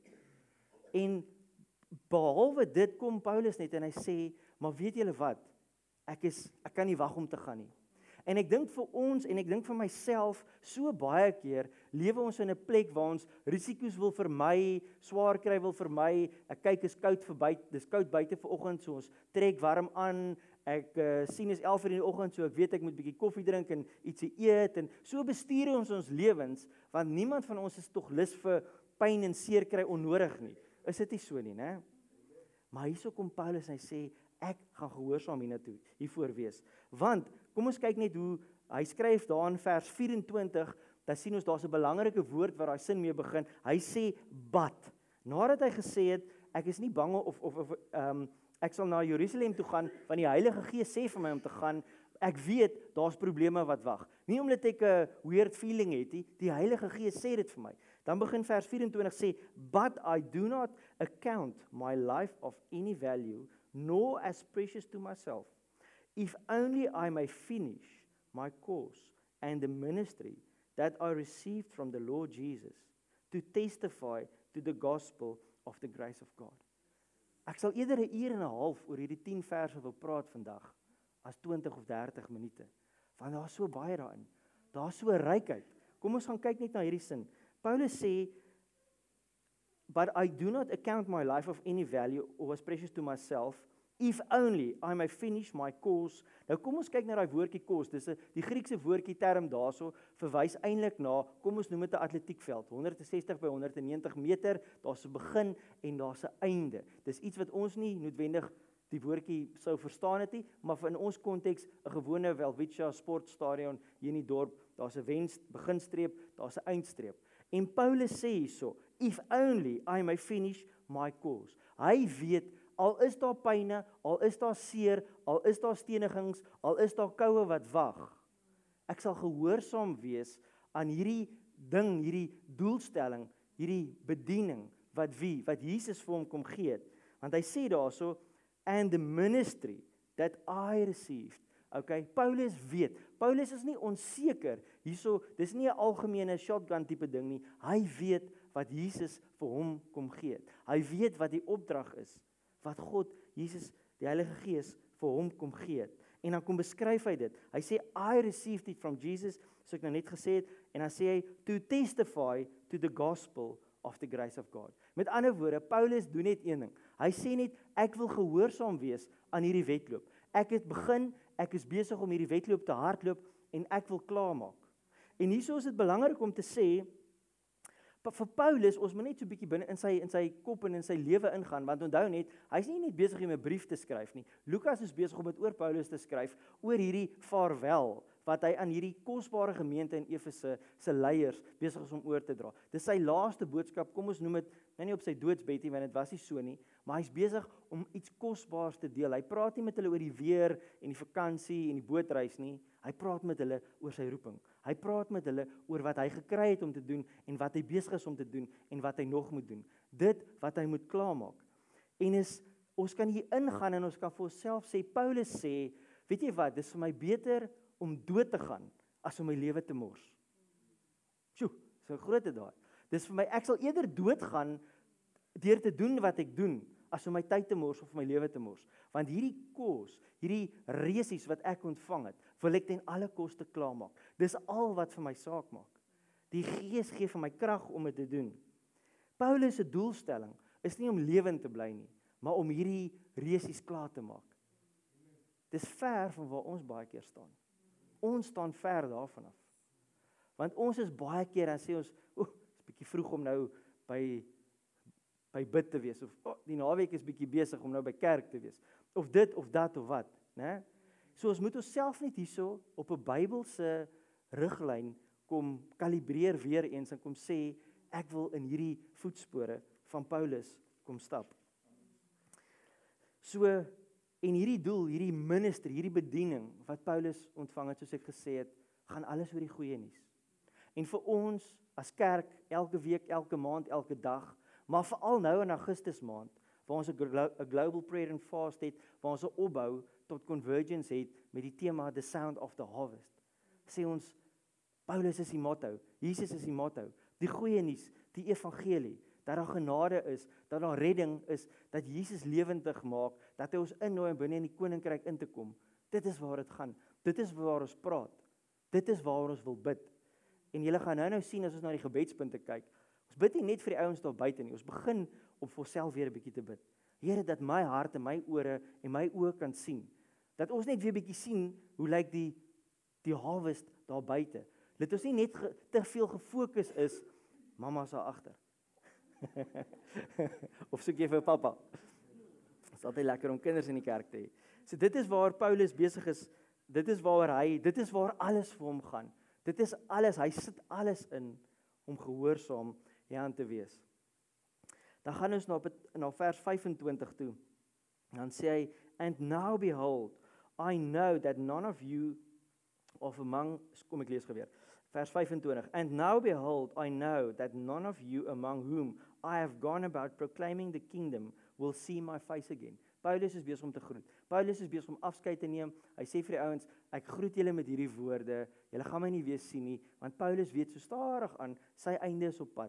En behalwe dit kom Paulus net en hy sê, maar weet julle wat? Ek is ek kan nie wag om te gaan nie. En ek dink vir ons en ek dink vir myself, so baie keer lewe ons in 'n plek waar ons risiko's wil vermy, swaar kry wil vermy. Ek kyk is koud verby, dis koud buite vanoggend, so ons trek warm aan. Ek uh, sien is elf uur in die oggend, so ek weet ek moet bietjie koffie drink en ietsie eet en so bestuur ons ons lewens, want niemand van ons is tog lus vir pyn en seer kry onnodig nie. Is dit nie so nie, né? Maar hierso kom Paulus en hy sê ek gaan gehoorsaam hiernatoe, hiervoor wees. Want kom ons kyk net hoe hy skryf daar in vers vyf-en-twintig, dan sien ons daar's 'n belangrike woord wat daai sin mee begin. Hy sê but. Nadat hy gesê het ek is nie bang of of of ehm um, ek sal na Jerusalem toe gaan, want die Heilige Gees sê vir my om te gaan. Ek weet daar's probleme wat wag. Nie omdat ek 'n weird feeling het nie, die Heilige Gees sê dit vir my. Dan begin vers vyf-en-twintig sê, but I do not account my life of any value, nor as precious to myself, if only I may finish my course and the ministry that I received from the Lord Jesus, to testify to the gospel of the grace of God. Ek sal eerder 'n uur en 'n half oor hierdie tien verse wil praat vandag, as twintig of dertig minute, want daar's so baie daarin. Daar's so 'n rykheid. Kom ons gaan kyk net na hierdie sin. Paulus sê, but I do not account my life of any value or as precious to myself, if only I may finish my course. Nou kom ons kyk na daai woordjie course. Dis 'n die Griekse woordjie term daarso verwys eintlik na, kom ons noem dit 'n atletiekveld, honderd sestig by honderd negentig meter, daar's 'n begin en daar's 'n einde. Dis iets wat ons nie noodwendig die woordjie sou verstaan het nie, maar in ons konteks 'n gewone Welwitschia sportstadion hier in die dorp, daar's 'n wens beginstreep, daar's 'n eindstreep. En Paulus sê hierso, if only I may finish my course. Hy weet, al is daar pyne, al is daar seer, al is daar stenigings, al is daar koue wat wag, ek sal gehoorsaam wees aan hierdie ding, hierdie doelstelling, hierdie bediening, wat wie, wat Jesus vir hom kom gee het. Want hy sê daarso, and the ministry that I received. Okay, Paulus weet, Paulus is nie onseker, hierso, dis nie 'n algemene shotgun tipe ding nie, hy weet wat Jesus vir hom kom gee het. Hy weet wat die opdrag is, wat God, Jesus, die Heilige Gees vir hom kom gee het. En dan kom beskryf hy dit. Hy sê, I received it from Jesus, so ek nou net gesê het, en dan sê hy, to testify to the gospel of the grace of God. Met ander woorde, Paulus doen net een ding. Hy sê net, ek wil gehoorsaam wees aan hierdie wedloop. Ek het begin, ek is besig om hierdie wedloop te hardloop, en ek wil klaarmaak. En hierso is dit belangrik om te sê, vir Paulus, ons moet net so 'n bietjie binne in sy in sy kop en in sy lewe ingaan, want onthou net, hy's nie net besig om 'n brief te skryf nie. Lukas is besig om dit oor Paulus te skryf, oor hierdie vaarwel wat hy aan hierdie kosbare gemeente in Efese se leiers besig is om oor te dra. Dis sy laaste boodskap, kom ons noem dit, nou nie op sy doodsbed nie, want dit was nie so nie, maar hy's besig om iets kosbaars te deel. Hy praat nie met hulle oor die weer en die vakansie en die bootreis nie, hy praat met hulle oor sy roeping. Hy praat met hulle oor wat hy gekry het om te doen en wat hy besig is om te doen en wat hy nog moet doen. Dit wat hy moet klaarmaak. En is ons kan hier ingaan en ons kan vir onsself sê, Paulus sê, weet jy wat, dis vir my beter om dood te gaan as om my lewe te mors. Sjoe, dis 'n groot daai. Dis vir my, ek sal eerder dood gaan deur te doen wat ek doen, as om my tyd te mors of my lewe te mors. Want hierdie kos, hierdie resies wat ek ontvang het, wil ek ten alle koste klaarmaak. Dis al wat vir my saak maak. Die Gees gee vir my krag om dit te doen. Paulus se doelstelling is nie om lewend te bly nie, maar om hierdie resies klaar te maak. Dis ver van waar ons baie keer staan. Ons staan ver daarvan af. Want ons is baie keer, dan sê ons, oeh, is bietjie vroeg om nou by by bid te wees, of oh, die naweek is bietjie besig om nou by kerk te wees, of dit of dat of wat, né? So ons moet onsself net hierso op 'n Bybelse riglyn kom kalibreer weer eens en kom sê, ek wil in hierdie voetspore van Paulus kom stap. So, en hierdie doel, hierdie ministry, hierdie bediening wat Paulus ontvang het, soos ek gesê het, gaan alles oor die goeie nuus. En vir ons as kerk, elke week, elke maand, elke dag, maar veral nou in Augustus maand, waar ons 'n global prayer and fast het, waar ons 'n opbou tot convergence het met die tema The Sound of the Harvest. Sê ons, Paulus is die motto, Jesus is die motto, die goeie nuus, die evangelie, dat daar genade is, dat daar redding is, dat Jesus lewendig maak, dat hy ons innooi om binne in die koninkryk in te kom. Dit is waar dit gaan. Dit is waar ons praat. Dit is waar ons wil bid. En julle gaan nou nou sien as ons na die gebedspunte kyk. Ons bid nie net vir die ouens daar buite nie. Ons begin om vir onsself weer 'n bietjie te bid. Here, dat my hart en my ore en my oë kan sien. Dat ons net weer bietjie sien hoe lyk die die harvest daar buite. Dat ons nie net ge, te veel gefokus is, mamma's daar agter. Of soek jy vir pappa? Dit is altyd lekker om kinders in die kerk te hê. So dit is waar Paulus besig is. Dit is waar hy, dit is waar alles vir hom gaan. Dit is alles, hy sit alles in om gehoorsaam hieraan te wees. Dan gaan ons na, na vers vyf-en-twintig toe. Dan sê hy, and now behold, I know that none of you of among, kom ek lees geweer, vers vyf-en-twintig, and now behold, I know that none of you among whom I have gone about proclaiming the kingdom will see my face again. Paulus is besig om te groet. Paulus is besig om afskeid te neem. Hy sê vir die ouens, ek groet julle met hierdie woorde. Julle gaan my nie weer sien nie, want Paulus weet so stadig aan, sy einde is op pad.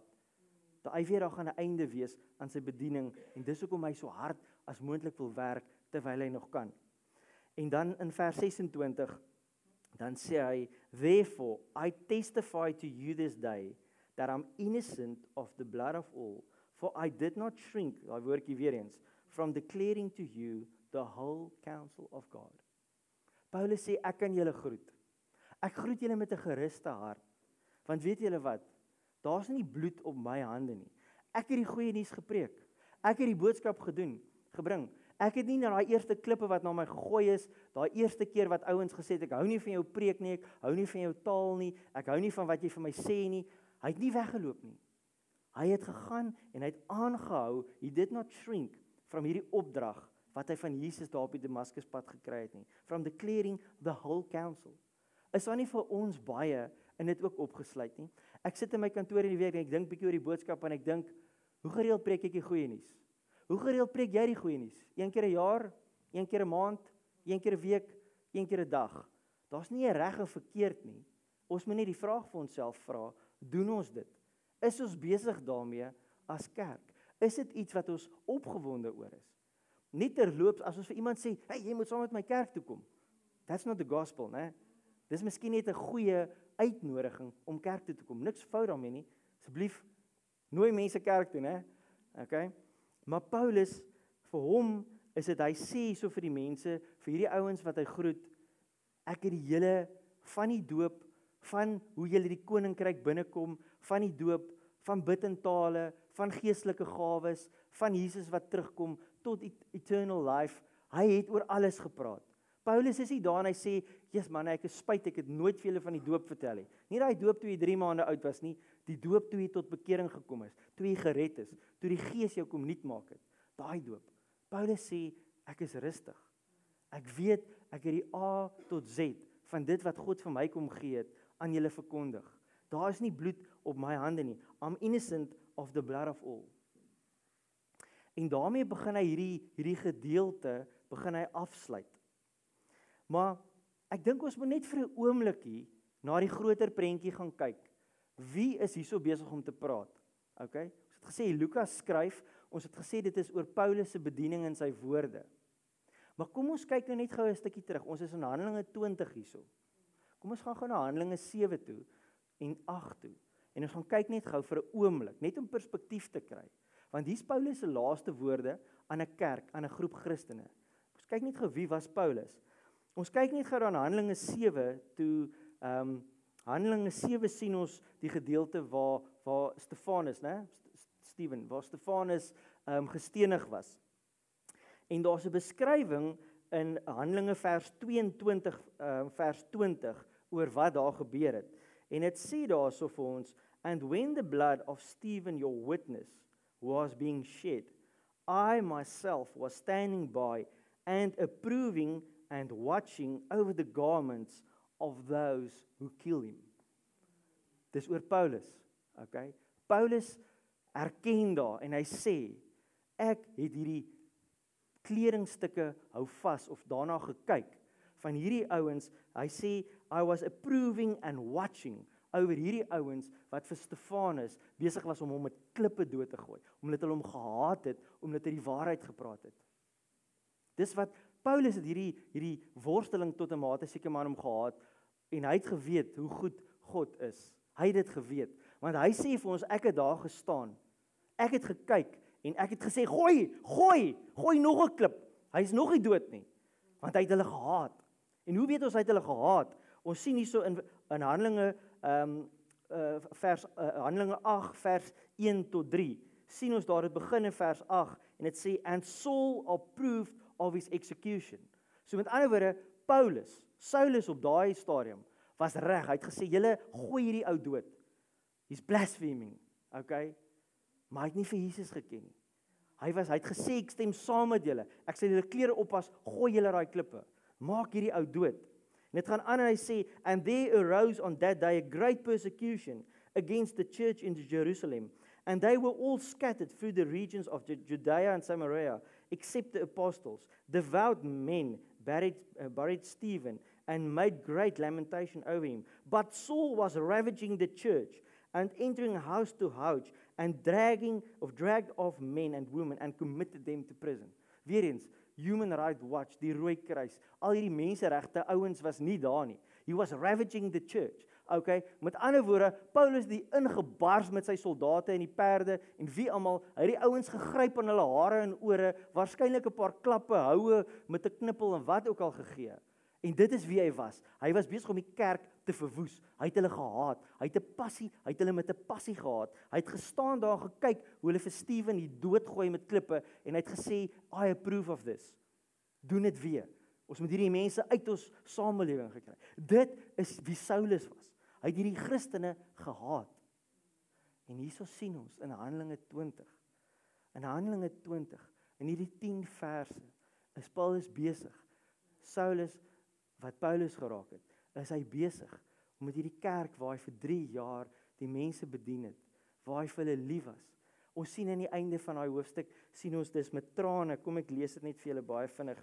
Hy weet daar gaan 'n einde wees aan sy bediening en dis hoekom hy so hard as moontlik wil werk terwyl hy nog kan. En dan in vers ses-en-twintig dan sê hy, therefore I testify to you this day that I'm innocent of the blood of all, for I did not shrink, daai woordjie weer eens, from declaring to you the whole counsel of God. Paulus sê, ek kan julle groet. Ek groet julle met 'n geruste hart. Want weet julle wat? Daar's nie bloed op my hande nie. Ek het die goeie nuus gepreek. Ek het die boodskap gedoen, gebring. Ek het nie na daai eerste klippe wat na my gegooi is, daai eerste keer wat ouens gesê het, ek hou nie van jou preek nie, ek hou nie van jou taal nie, ek hou nie van wat jy vir my sê nie. Hy het nie weggeloop nie. Hy het gegaan en hy het aangehou, he did not shrink from hierdie opdrag wat hy van Jesus daar op die Damaskuspad gekry het nie. From declaring the whole counsel. Is daar nie vir ons baie in dit ook opgesluit nie? Ek sit in my kantoor in die week en ek dink bietjie oor die boodskap en ek dink, hoe gereeld preek ek die goeie nuus? Hoe gereeld preek jy die goeie nuus? Een keer 'n jaar, een keer 'n maand, een keer 'n week, een keer 'n dag. Daar's nie 'n reg of verkeerd nie. Ons moet net die vraag vir onsself vra, doen ons dit? Is ons besig daarmee as kerk? Is dit iets wat ons opgewonde oor is? Nie terloops as ons vir iemand sê, hey, jy moet saam met my kerk toe kom. That's not the gospel, né? Dis miskien net 'n goeie uitnodiging om kerk toe te kom. Niks fout daarmee nie. Asseblief nooi mense kerk toe, né? Okay? Maar Paulus, vir hom is dit, hy sê so vir die mense, vir hierdie ouens wat hy groet, ek het die hele van die doop, van hoe julle die koninkryk binnekom, van die doop, van bid in tale, van geestelike gawes, van Jesus wat terugkom, tot eternal life, hy het oor alles gepraat. Paulus is nie daar en hy sê, yes man, ek is spyt, ek het nooit vir julle van die doop vertel nie. Nie daai doop toe jy drie maande oud was nie, die doop toe jy tot bekering gekom is, toe jy gered is, toe die Gees jou kom nuut maak het, daai doop. Paulus sê, ek is rustig. Ek weet, ek het die A tot Z van dit wat God vir my kom gee het, aan julle verkondig. Daar is nie bloed op my hande nie. I'm innocent of the blood of all. En daarmee begin hy hierdie, hierdie gedeelte, begin hy afsluit. Maar ek dink ons moet net vir 'n oombliekie na die groter prentjie gaan kyk. Wie is hierso besig om te praat? Okay? Ons het gesê Lukas skryf, ons het gesê dit is oor Paulus se bediening in sy woorde. Maar kom ons kyk nou net gou 'n stukkie terug. Ons is in Handelinge twintig hierso. Kom ons gaan gou na Handelinge sewe toe en agt toe. En ons gaan kyk net gou vir 'n oomblik, net om perspektief te kry. Want hier's Paulus se laaste woorde aan 'n kerk, aan 'n groep Christene. Ons kyk net gou wie was Paulus. Ons kyk net gou na Handelinge sewe toe ehm um, Handelinge sewe sien ons die gedeelte waar waar Stefanus, né? Steven, waar Stefanus ehm um, gestenig was. En daar's 'n beskrywing in Handelinge vers tweeëntwintig ehm um, vers twintig oor wat daar gebeur het. En dit sê daarso vir ons, and when the blood of Stephen your witness was being shed, I myself was standing by and approving and watching over the garments of those who kill him. Dis oor Paulus, okay? Paulus erken daar en hy sê, ek het hierdie kledingstukke hou vas of daarna gekyk van hierdie ouens. Hy sê I was approving and watching oor hierdie ouens wat vir Stefanus besig was om hom met klippe dood te gooi, omdat hulle hom gehaat het, omdat hy die waarheid gepraat het. Dis wat Paulus het hierdie hierdie worsteling tot 'n mate seker maar hom gehaat en hy het geweet hoe goed God is. Hy het dit geweet, want hy sê vir ons ek het daar gestaan. Ek het gekyk en ek het gesê gooi, gooi, gooi nog 'n klip. Hy is nog nie dood nie, want hy het hulle gehaat. En hoe weet ons hy het hulle gehaat? Ons sien hierso in in Handelinge ehm um, uh, vers uh, Handelinge agt vers een tot drie. Sien ons daar dit begin in vers agt en dit sê and Saul approved of his execution. So met ander woorde Paulus, Saulus op daai stadium was reg. Hy het gesê julle gooi hierdie ou dood. He's blaspheming, okay? Maar hy het nie vir Jesus geken nie. Hy was hy het gesê ek stem saam met julle. Ek sê julle klere oppas, gooi julle daai klippe. Maak hierdie ou dood. En dit gaan aan en hy sê and there arose on that day a great persecution against the church in Jerusalem, and they were all scattered through the regions of Judea and Samaria, except the apostles. Devout men buried, uh, buried Stephen and made great lamentation over him. But Saul was ravaging the church and entering house to house and dragging of dragged off men and women and committed them to prison. Weer eens, Human Rights Watch, die Rooi Kruis, al hierdie menseregte ouens was nie daar nie. He was ravaging the church. Okay, met ander woorde, Paulus die ingebars met sy soldate en die perde en wie almal, hy het die ouens gegryp aan hulle hare en ore, waarskynlik 'n paar klappe, houe met 'n knippel en wat ook al gegee. En dit is wie hy was. Hy was besig om die kerk te verwoes. Hy het hulle gehaat. Hy het 'n passie, hy het hulle met 'n passie gehaat. Hy het gestaan daar en gekyk hoe hulle vir Stephen die dood gooi met klippe en hy het gesê, I approve of this. Doen dit weer. Ons moet hierdie mense uit ons samelewing gekry. Dit is wie Saulus was. Hy het hierdie Christene gehaat. En hierso sien ons in Handelinge twintig. In Handelinge twintig, in hierdie tien verse, is Paulus besig. Saulus wat Paulus geraak het, is hy besig om met hierdie kerk waar hy vir drie jaar die mense bedien het, waar hy vir hulle lief was. Ons sien aan die einde van daai hoofstuk, sien ons dis met trane, kom ek lees dit net vir julle baie vinnig.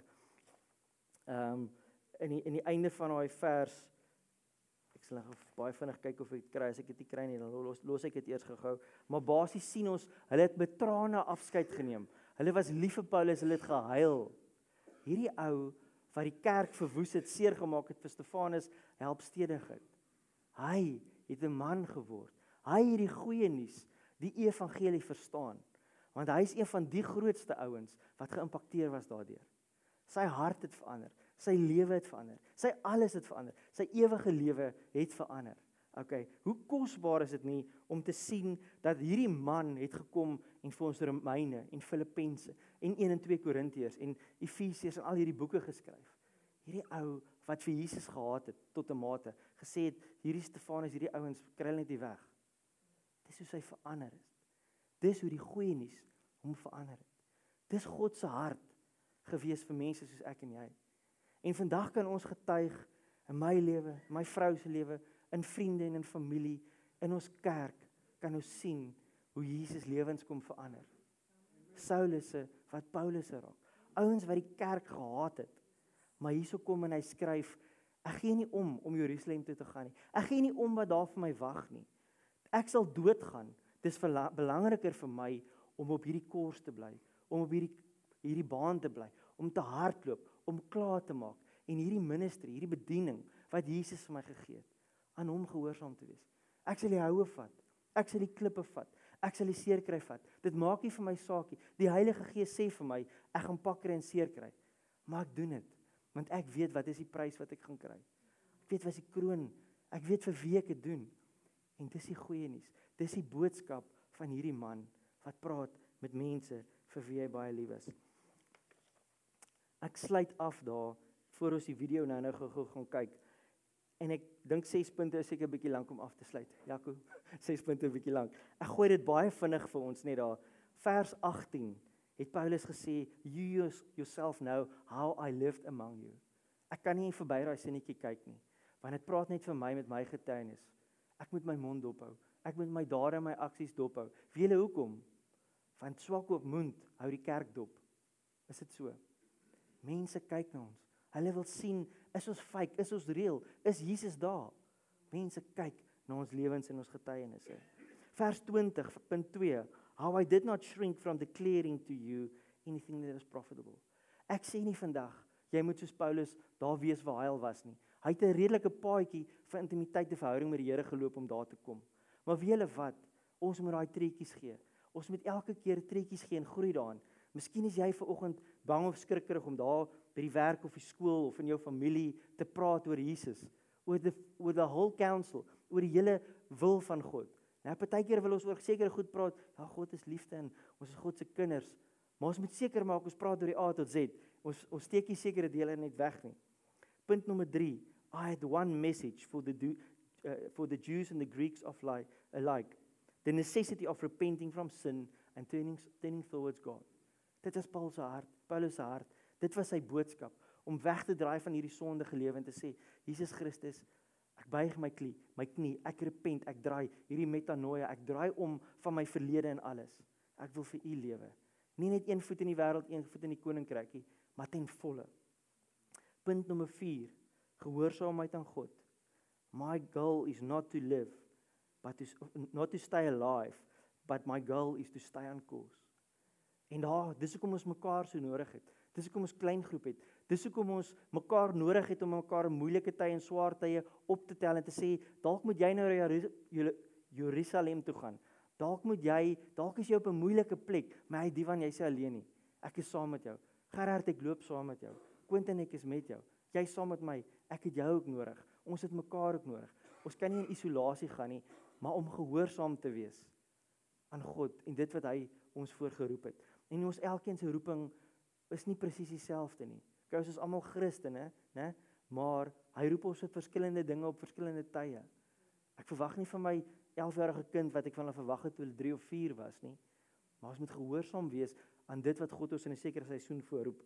Ehm um, in die in die einde van daai vers, ek sal baie vinnig kyk of ek dit kry, as ek dit nie kry nie, dan los, los ek dit eers gou-gou. Maar basies sien ons, hulle het met trane afskeid geneem. Hulle was lief vir Paulus, hulle het gehuil. Hierdie ou wat die kerk verwoes het, seer gemaak het vir Stefanus, help stedig het. Hy het 'n man geword. Hy het die goeie nuus, die evangelie verstaan. Want hy is een van die grootste ouens wat geïmpakteer was daardeur. Sy hart het verander, sy lewe het verander, sy alles het verander, sy ewige lewe het verander. Okay, hoe kosbaar is dit nie om te sien dat hierdie man het gekom en vir ons Romeine en Filippense en een en twee Korintiërs en Efesiërs en al hierdie boeke geskryf. Hierdie ou wat vir Jesus gehaat het tot 'n mate, gesê het hierdie Stefanus, hierdie ouens kry hulle net nie weg. Dis hoe sy verander is. Dis hoe die goeie nuus hom verander het. Dis God se hart gewees vir mense soos ek en jy. En vandag kan ons getuig in my lewe, my vrou se lewe, in vriende en in familie, in ons kerk, kan ons sien hoe Jesus lewens kom verander. Saulusse wat Paulusse raak. Ouens wat die kerk gehaat het. Maar hierso kom en hy skryf, ek gee nie om om Jerusalem toe te gaan nie. Ek gee nie om wat daar vir my wag nie. Ek sal doodgaan. Dis belangriker vir my om op hierdie koers te bly, om op hierdie hierdie baan te bly, om te hardloop, om klaar te maak en hierdie ministry, hierdie bediening wat Jesus vir my gegee het, aan hom gehoorsaam te wees. Ek sal die houe vat, ek sal die klippe vat, ek sal die seer kry vat. Dit maak nie vir my saakie. Die Heilige Gees sê vir my, ek gaan pak kry en seer kry. Maar ek doen dit, want ek weet wat is die prys wat ek gaan kry. Ek weet wat is die kroon, ek weet vir wie ek dit doen. En dis die goeie nuus. Dis die boodskap van hierdie man wat praat met mense vir wie hy baie lief is. Ek sluit af daar voor ons die video nou nou gou gaan kyk. En ek dink ses punte is seker 'n bietjie lank om af te sluit. Jaco, ses punte 'n bietjie lank. Ek gooi dit baie vinnig vir ons net daar. Vers agttien het Paulus gesê, "You yourself know how I lived among you." Ek kan nie verby daai sinnetjie kyk nie, want dit praat net vir my met my getuienis. Ek moet my mond dophou. Ek moet my dade en my aksies dophou. Weet julle hoekom? Want swak op mond hou die kerk dop. Is dit so? Mense kyk na ons. Hulle wil sien, is ons fake, is ons real, is Jesus daar? Mense kyk na ons lewens en ons getuienisse. Vers twintig, punt twee, how I did not shrink from declaring to you anything that is profitable. Ek sê nie vandag, jy moet soos Paulus daar wees waar hy al was nie. Hy het 'n redelike paadjie vir intimiteit en verhouding met die Here geloop om daar te kom. Maar weet julle wat? Ons moet daai tretjies gee. Ons moet elke keer tretjies gee en groei daarin. Miskien is jy vanoggend bang of skrikkerig om daar by die werk of die skool of in jou familie te praat oor Jesus, oor the, oor the whole counsel, oor die hele wil van God. Nou, partykeer wil ons oor sekere goed praat, ja, God is liefde en ons is God se kinders, maar ons moet seker maak, ons praat oor die A tot Z, ons, ons steek nie sekere dele net weg nie. Punt nommer drie, I had one message for the, do, uh, for the Jews and the Greeks of li- alike, the necessity of repenting from sin and turning, turning towards God. Dit was Paul se hart, Paulus se hart. Dit was sy boodskap, om weg te draai van hierdie sondige lewe en te sê, Jesus Christus, ek buig my knie, my knie, ek repent, ek draai hierdie metanoia, ek draai om van my verlede en alles. Ek wil vir U lewe. Nie net een voet in die wêreld, een voet in die koninkrykie, maar ten volle. Punt nommer vier, gehoorsaamheid aan God. My goal is not to live, but to, not to stay alive, but my goal is to stay on course. En daar, dis hoekom ons mekaar so nodig het. Dis hoekom ons klein groep het. Dis hoekom ons mekaar nodig het om mekaar in moeilike tye en swaar tye op te tel en te sê, dalk moet jy nou na Jerusalem toe gaan. Dalk moet jy, dalk is jy op 'n moeilike plek, maar hy die van jy sê alleen nie. Ek is saam met jou. Gerard, ek loop saam met jou. Quentin, ek is met jou. Jy saam met my. Ek het jou ook nodig. Ons het mekaar ook nodig. Ons kan nie in isolasie gaan nie, maar om gehoorsaam te wees aan God en dit wat hy ons voorgeroep het. En ons elkeen se roeping is nie presies dieselfde nie. Kyk, ons is almal Christene, né? Maar hy roep ons tot verskillende dinge op verskillende tye. Ek verwag nie van my elfjarige kind wat ek van hulle verwag het toe hulle drie of vier was nie. Maar ons moet gehoorsaam wees aan dit wat God ons in 'n sekere seisoen voorroep.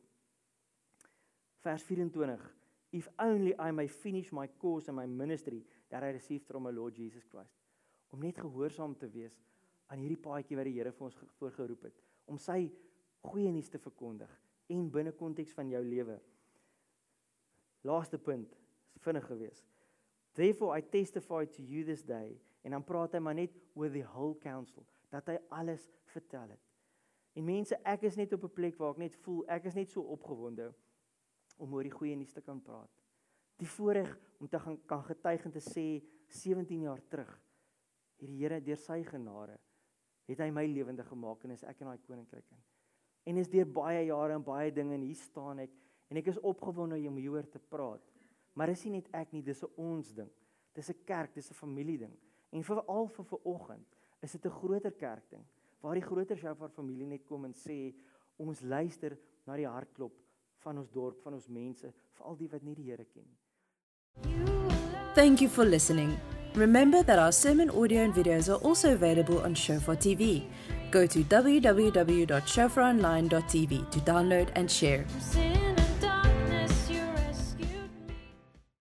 Vers vyf-en-twintig. If only I may finish my course and my ministry that I received from my Lord Jesus Christ. Om net gehoorsaam te wees aan hierdie paadjie wat die Here vir ons voorgeroep het, om sy goeie nuus te verkondig en binne konteks van jou lewe. Laaste punt, is vinnig gewees. Therefore I testify to you this day, en dan praat hy maar net oor the whole counsel, dat hy alles vertel het. En mense, ek is net op 'n plek waar ek net voel, ek is net so opgewonde om oor die goeie nuus te kan praat. Die voorreg om te gaan kan getuig en te sê sewentien jaar terug, het die Here deur sy genade het hy my lewendig gemaak en is ek in daai koninkryk in. En is deur baie jare en baie dinge en hier staan ek en ek is opgewonde om hieroor te praat. Maar dis nie net ek nie, dis 'n ons ding. Dis 'n kerk, dis 'n familie ding. En veral vir vanoggend is dit 'n groter kerk ding waar die groter Shofar familie net kom en sê ons luister na die hartklop van ons dorp, van ons mense, veral die wat nie die Here ken nie. Thank you for listening. Remember that our sermon audio and videos are also available on Shofar T V. Go to w w w dot shofar online dot t v to download and share.